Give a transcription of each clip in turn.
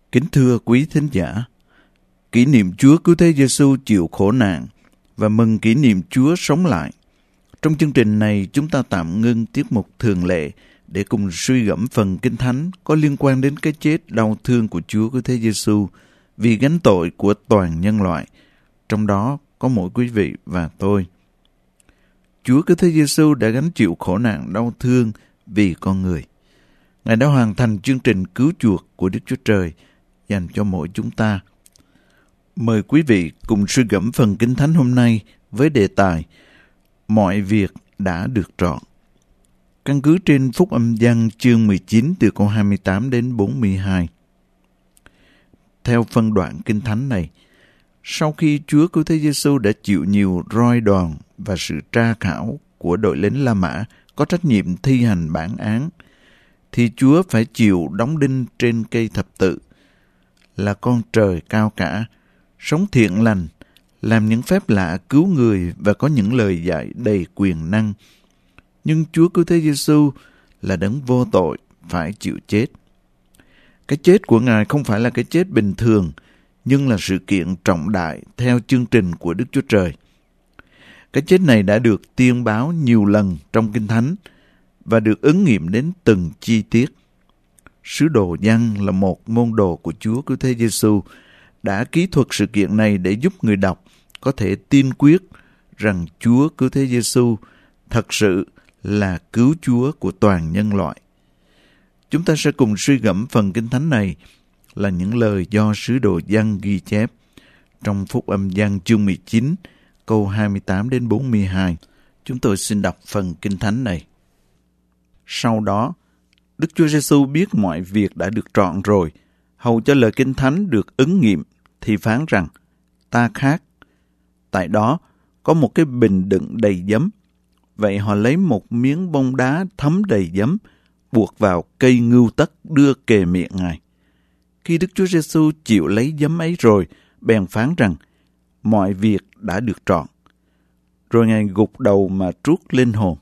Kính thưa quý thính giả, kỷ niệm Chúa Cứu Thế Giêsu chịu khổ nạn và mừng kỷ niệm Chúa sống lại. Trong chương trình này, chúng ta tạm ngưng tiết mục thường lệ để cùng suy gẫm phần Kinh Thánh có liên quan đến cái chết đau thương của Chúa Cứu Thế Giêsu vì gánh tội của toàn nhân loại, trong đó có mỗi quý vị và tôi. Chúa Cứu Thế Giêsu đã gánh chịu khổ nạn đau thương vì con người. Ngài đã hoàn thành chương trình cứu chuộc của Đức Chúa Trời dành cho mỗi chúng ta. Mời quý vị cùng suy gẫm phần Kinh Thánh hôm nay với đề tài Mọi việc đã được trọn. Căn cứ trên Phúc Âm Giăng chương 19 từ câu 28 đến 42. Theo phân đoạn Kinh Thánh này, sau khi Chúa Cứu Thế Giêsu đã chịu nhiều roi đòn và sự tra khảo của đội lính La Mã có trách nhiệm thi hành bản án, thì Chúa phải chịu đóng đinh trên cây thập tự. Là con trời cao cả, sống thiện lành, làm những phép lạ cứu người và có những lời dạy đầy quyền năng. Nhưng Chúa Cứu Thế Giêsu là đấng vô tội phải chịu chết. Cái chết của Ngài không phải là cái chết bình thường, nhưng là sự kiện trọng đại theo chương trình của Đức Chúa Trời. Cái chết này đã được tiên báo nhiều lần trong Kinh Thánh và được ứng nghiệm đến từng chi tiết. Sứ đồ Giăng là một môn đồ của Chúa Cứu Thế Giêsu đã kỹ thuật sự kiện này để giúp người đọc có thể tin quyết rằng Chúa Cứu Thế Giêsu thật sự là cứu Chúa của toàn nhân loại. Chúng ta sẽ cùng suy gẫm phần Kinh Thánh này là những lời do sứ đồ Giăng ghi chép trong Phúc Âm Giăng chương 19 câu 28 đến 42. Chúng tôi xin đọc phần Kinh Thánh này. Sau đó, Đức Chúa Giêsu biết mọi việc đã được trọn rồi, hầu cho lời Kinh Thánh được ứng nghiệm, thì phán rằng, ta khát. Tại đó, có một cái bình đựng đầy giấm. Vậy họ lấy một miếng bông đá thấm đầy giấm, buộc vào cây ngưu tất đưa kề miệng Ngài. Khi Đức Chúa Giêsu chịu lấy giấm ấy rồi, bèn phán rằng, mọi việc đã được trọn. Rồi Ngài gục đầu mà trút linh hồn.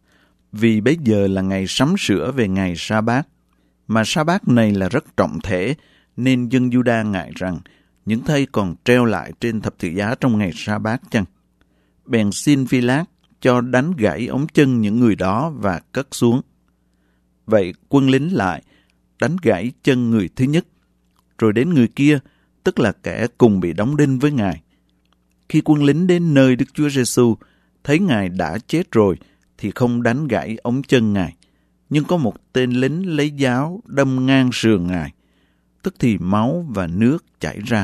Vì bây giờ là ngày sắm sửa về ngày Sa-bát, mà Sa-bát này là rất trọng thể, nên dân Giu-đa ngại rằng những thây còn treo lại trên thập tự giá trong ngày Sa-bát chăng? Bèn xin Phi-lát cho đánh gãy ống chân những người đó và cất xuống. Vậy quân lính lại đánh gãy chân người thứ nhất, rồi đến người kia, tức là kẻ cùng bị đóng đinh với Ngài. Khi quân lính đến nơi Đức Chúa Giêsu thấy Ngài đã chết rồi, thì không đánh gãy ống chân Ngài. Nhưng có một tên lính lấy giáo đâm ngang sườn Ngài, tức thì máu và nước chảy ra.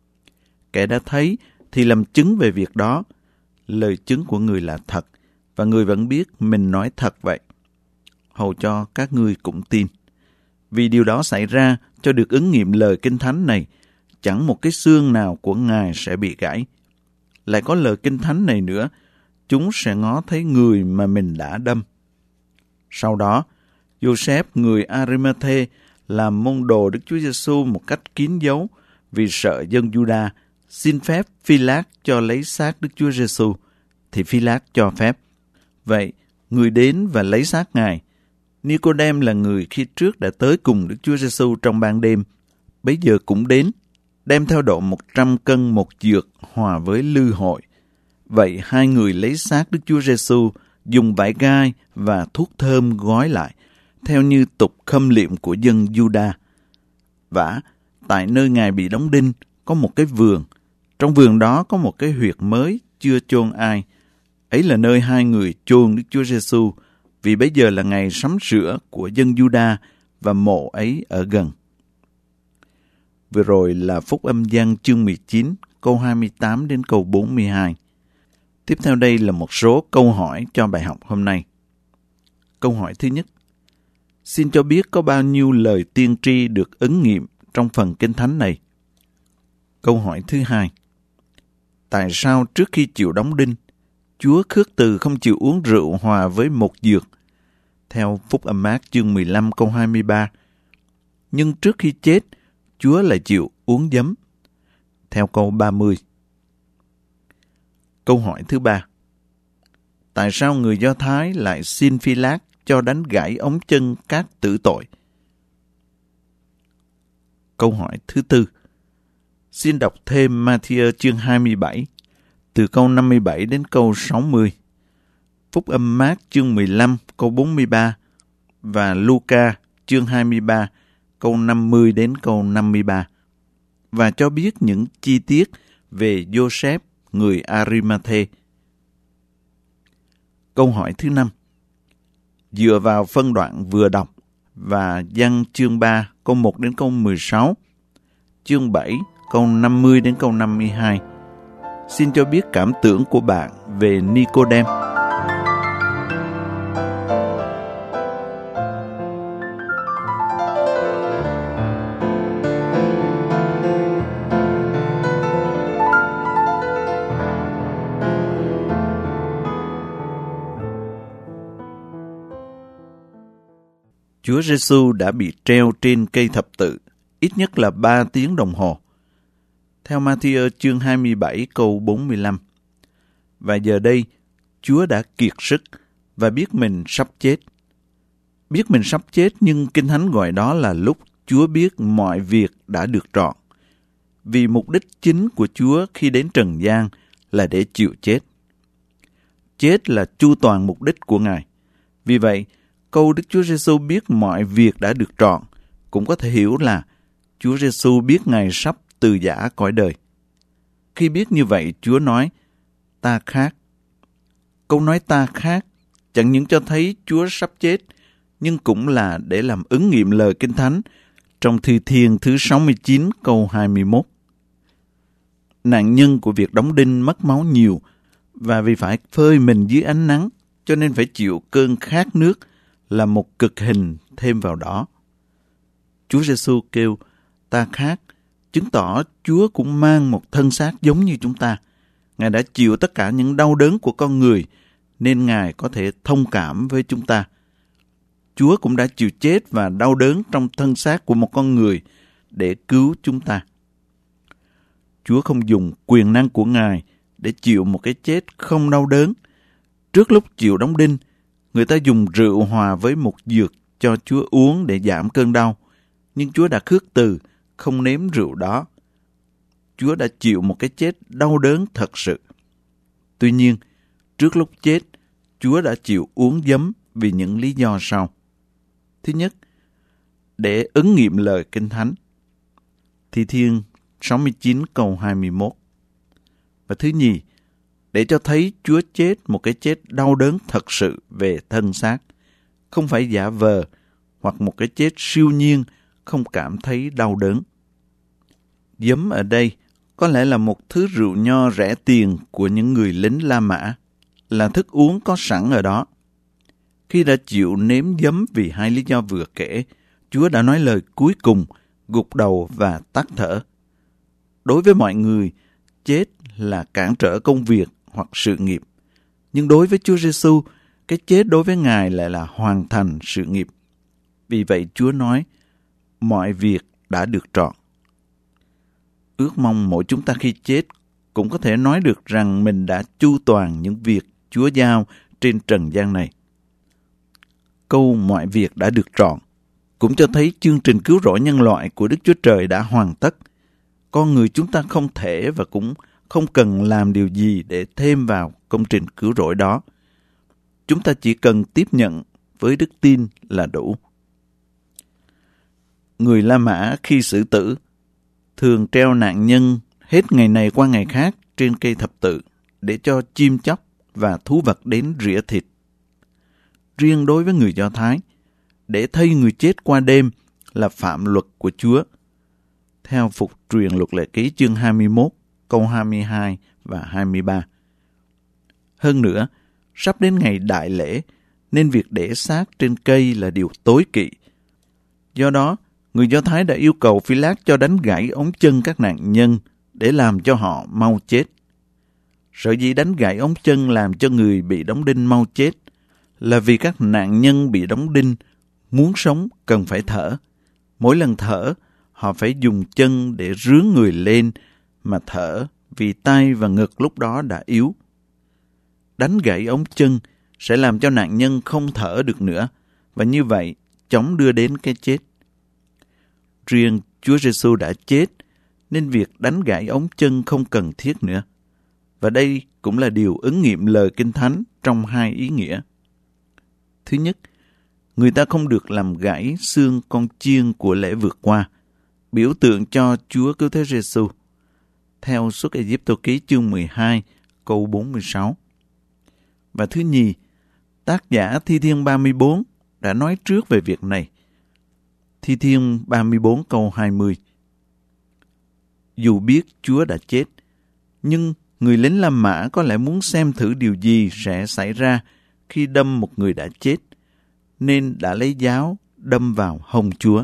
Kẻ đã thấy thì làm chứng về việc đó. Lời chứng của người là thật, và người vẫn biết mình nói thật vậy, hầu cho các ngươi cũng tin. Vì điều đó xảy ra cho được ứng nghiệm lời Kinh Thánh này, chẳng một cái xương nào của Ngài sẽ bị gãy. Lại có lời Kinh Thánh này nữa, chúng sẽ ngó thấy người mà mình đã đâm. Sau đó, Giô-sép người A-ri-ma-thê làm môn đồ Đức Chúa Giêsu một cách kín dấu vì sợ dân Giu-đa, xin phép Phi-lát cho lấy xác Đức Chúa Giêsu, thì Phi-lát cho phép. Vậy, người đến và lấy xác Ngài. Ni-cô-đêm là người khi trước đã tới cùng Đức Chúa Giêsu trong ban đêm, bấy giờ cũng đến, đem theo độ 100 cân một dược hòa với lư hội. Vậy hai người lấy xác Đức Chúa Giêsu, dùng vải gai và thuốc thơm gói lại, theo như tục khâm liệm của dân Giu-đa. Vả, tại nơi Ngài bị đóng đinh, có một cái vườn. Trong vườn đó có một cái huyệt mới, chưa chôn ai. Ấy là nơi hai người chôn Đức Chúa Giêsu, vì bây giờ là ngày sắm sửa của dân Giu-đa và mộ ấy ở gần. Vừa rồi là Phúc Âm Giăng chương 19, câu 28 đến câu 42. Tiếp theo đây là một số câu hỏi cho bài học hôm nay. Câu hỏi thứ nhất. Xin cho biết có bao nhiêu lời tiên tri được ứng nghiệm trong phần Kinh Thánh này? Câu hỏi thứ hai. Tại sao trước khi chịu đóng đinh, Chúa khước từ không chịu uống rượu hòa với một dược? Theo Phúc Âm Mác chương 15 câu 23. Nhưng trước khi chết, Chúa lại chịu uống giấm. Theo câu 30. Câu hỏi thứ ba. Tại sao người Do Thái lại xin Phi-lát cho đánh gãy ống chân các tử tội? Câu hỏi thứ tư. Xin đọc thêm Ma-thi-ơ chương 27, từ câu 57 đến câu 60. Phúc âm Mác chương 15 câu 43 và Luca chương 23 câu 50 đến câu 53, và cho biết những chi tiết về Giô-sép người Ari-ma-thê. Câu hỏi thứ 5. Dựa vào phân đoạn vừa đọc và Giăng chương 3 câu 1 đến câu 16, chương 7 câu 50 đến câu 52, xin cho biết cảm tưởng của bạn về Ni-cô-đêm. Chúa Giêsu đã bị treo trên cây thập tự ít nhất là 3 tiếng đồng hồ. Theo Ma-thi-ơ chương 27 câu 45. Và giờ đây, Chúa đã kiệt sức và biết mình sắp chết. Biết mình sắp chết, nhưng Kinh Thánh gọi đó là lúc Chúa biết mọi việc đã được trọn. Vì mục đích chính của Chúa khi đến trần gian là để chịu chết. Chết là chu toàn mục đích của Ngài. Vì vậy, câu Đức Chúa Giêsu biết mọi việc đã được trọn cũng có thể hiểu là Chúa Giêsu biết Ngài sắp từ giã cõi đời. Khi biết như vậy, Chúa nói, ta khác. Câu nói ta khác chẳng những cho thấy Chúa sắp chết, nhưng cũng là để làm ứng nghiệm lời Kinh Thánh trong Thi Thiên thứ 69 câu 21. Nạn nhân của việc đóng đinh mất máu nhiều, và vì phải phơi mình dưới ánh nắng, cho nên phải chịu cơn khát nước, là một cực hình thêm vào đó. Chúa Giêsu kêu, ta khác, chứng tỏ Chúa cũng mang một thân xác giống như chúng ta. Ngài đã chịu tất cả những đau đớn của con người, nên Ngài có thể thông cảm với chúng ta. Chúa cũng đã chịu chết và đau đớn trong thân xác của một con người để cứu chúng ta. Chúa không dùng quyền năng của Ngài để chịu một cái chết không đau đớn. Trước lúc chịu đóng đinh, người ta dùng rượu hòa với một dược cho Chúa uống để giảm cơn đau. Nhưng Chúa đã khước từ, không nếm rượu đó. Chúa đã chịu một cái chết đau đớn thật sự. Tuy nhiên, trước lúc chết, Chúa đã chịu uống giấm vì những lý do sau. Thứ nhất, để ứng nghiệm lời Kinh Thánh. Thi Thiên 69 câu 21. Và thứ nhì, để cho thấy Chúa chết một cái chết đau đớn thật sự về thân xác, không phải giả vờ, hoặc một cái chết siêu nhiên không cảm thấy đau đớn. Giấm ở đây có lẽ là một thứ rượu nho rẻ tiền của những người lính La Mã, là thức uống có sẵn ở đó. Khi đã chịu nếm giấm vì hai lý do vừa kể, Chúa đã nói lời cuối cùng, gục đầu và tắt thở. Đối với mọi người, chết là cản trở công việc hoặc sự nghiệp. Nhưng đối với Chúa Giêsu, cái chết đối với Ngài lại là hoàn thành sự nghiệp. Vì vậy Chúa nói, mọi việc đã được trọn. Ước mong mỗi chúng ta khi chết cũng có thể nói được rằng mình đã chu toàn những việc Chúa giao trên trần gian này. Câu mọi việc đã được trọn cũng cho thấy chương trình cứu rỗi nhân loại của Đức Chúa Trời đã hoàn tất. Con người chúng ta không thể và cũng không cần làm điều gì để thêm vào công trình cứu rỗi đó. Chúng ta chỉ cần tiếp nhận với đức tin là đủ. Người La Mã khi xử tử thường treo nạn nhân hết ngày này qua ngày khác trên cây thập tự để cho chim chóc và thú vật đến rỉa thịt. Riêng đối với người Do Thái, để thây người chết qua đêm là phạm luật của Chúa. Theo Phục truyền Luật Lệ Ký chương 21, câu 22 và 23. Hơn nữa, sắp đến ngày đại lễ, nên việc để xác trên cây là điều tối kỵ. Do đó, người Do Thái đã yêu cầu Phi-lát cho đánh gãy ống chân các nạn nhân để làm cho họ mau chết. Sở dĩ đánh gãy ống chân làm cho người bị đóng đinh mau chết là vì các nạn nhân bị đóng đinh muốn sống cần phải thở. Mỗi lần thở, họ phải dùng chân để rướn người lên mà thở vì tay và ngực lúc đó đã yếu. Đánh gãy ống chân sẽ làm cho nạn nhân không thở được nữa và như vậy chóng đưa đến cái chết. Riêng Chúa Giêsu đã chết, nên việc đánh gãy ống chân không cần thiết nữa. Và đây cũng là điều ứng nghiệm lời Kinh Thánh trong hai ý nghĩa. Thứ nhất, người ta không được làm gãy xương con chiên của lễ vượt qua, biểu tượng cho Chúa Cứu Thế Giêsu, theo Xuất Ai-cập ký chương 12, câu 46. Và thứ nhì, tác giả Thi Thiên 34 đã nói trước về việc này. Thi Thiên 34 câu 20. Dù biết Chúa đã chết, nhưng người lính La Mã có lẽ muốn xem thử điều gì sẽ xảy ra khi đâm một người đã chết, nên đã lấy giáo đâm vào hông Chúa.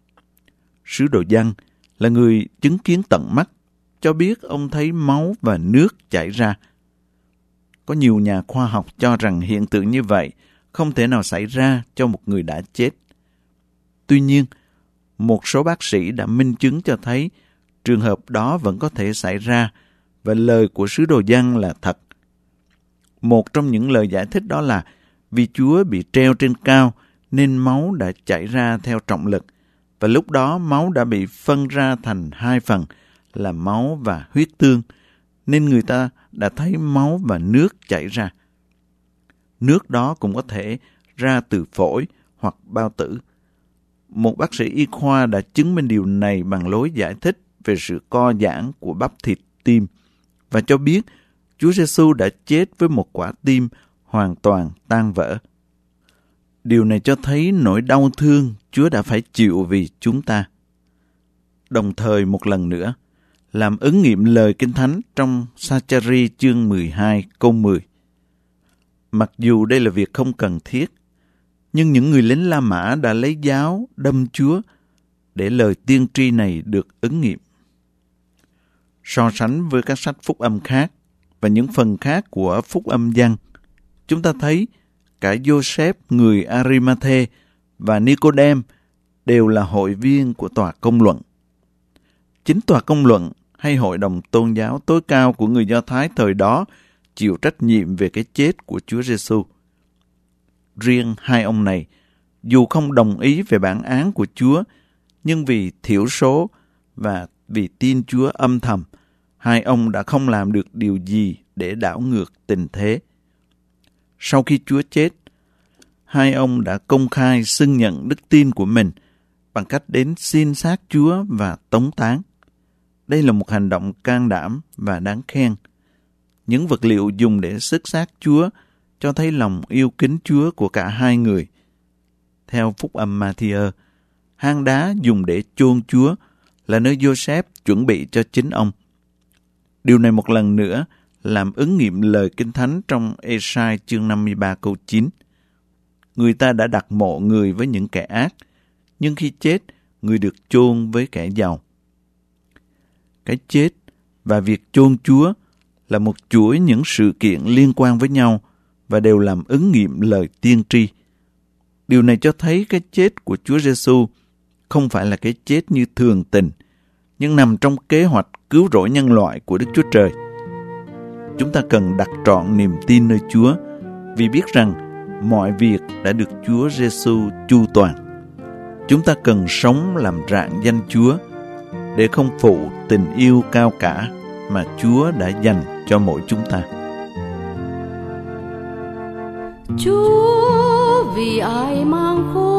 Sứ đồ Giăng là người chứng kiến tận mắt, cho biết ông thấy máu và nước chảy ra. Có nhiều nhà khoa học cho rằng hiện tượng như vậy không thể nào xảy ra cho một người đã chết. Tuy nhiên, một số bác sĩ đã minh chứng cho thấy trường hợp đó vẫn có thể xảy ra, và lời của sứ đồ Giăng là thật. Một trong những lời giải thích đó là vì Chúa bị treo trên cao nên máu đã chảy ra theo trọng lực, và lúc đó máu đã bị phân ra thành hai phần là máu và huyết tương, nên người ta đã thấy máu và nước chảy ra. Nước đó cũng có thể ra từ phổi hoặc bao tử. Một bác sĩ y khoa đã chứng minh điều này bằng lối giải thích về sự co giãn của bắp thịt tim và cho biết Chúa Giêsu đã chết với một quả tim hoàn toàn tan vỡ. Điều này cho thấy nỗi đau thương Chúa đã phải chịu vì chúng ta. Đồng thời một lần nữa, làm ứng nghiệm lời Kinh Thánh trong Sa-cha-ri chương 12 câu 10. Mặc dù đây là việc không cần thiết, nhưng những người lính La Mã đã lấy giáo đâm Chúa để lời tiên tri này được ứng nghiệm. So sánh với các sách phúc âm khác và những phần khác của phúc âm Giăng, chúng ta thấy cả Joseph người Arimathe và Nicodem đều là hội viên của tòa công luận. Chính tòa công luận hay hội đồng tôn giáo tối cao của người Do Thái thời đó chịu trách nhiệm về cái chết của Chúa Giêsu. Riêng hai ông này, dù không đồng ý về bản án của Chúa, nhưng vì thiểu số và vì tin Chúa âm thầm, hai ông đã không làm được điều gì để đảo ngược tình thế. Sau khi Chúa chết, hai ông đã công khai xưng nhận đức tin của mình bằng cách đến xin xác Chúa và tống táng. Đây là một hành động can đảm và đáng khen. Những vật liệu dùng để xức xác Chúa cho thấy lòng yêu kính Chúa của cả hai người. Theo phúc âm Ma-thi-ơ, hang đá dùng để chôn Chúa là nơi Joseph chuẩn bị cho chính ông. Điều này một lần nữa làm ứng nghiệm lời Kinh Thánh trong Ê-sai chương 53 câu 9. Người ta đã đặt mộ người với những kẻ ác, nhưng khi chết, người được chôn với kẻ giàu. Cái chết và việc chôn Chúa là một chuỗi những sự kiện liên quan với nhau và đều làm ứng nghiệm lời tiên tri. Điều này cho thấy cái chết của Chúa Giêsu không phải là cái chết như thường tình, nhưng nằm trong kế hoạch cứu rỗi nhân loại của Đức Chúa Trời. Chúng ta cần đặt trọn niềm tin nơi Chúa vì biết rằng mọi việc đã được Chúa Giêsu chu toàn. Chúng ta cần sống làm rạng danh Chúa để không phụ tình yêu cao cả mà Chúa đã dành cho mỗi chúng ta. Chúa vì ai mang khổ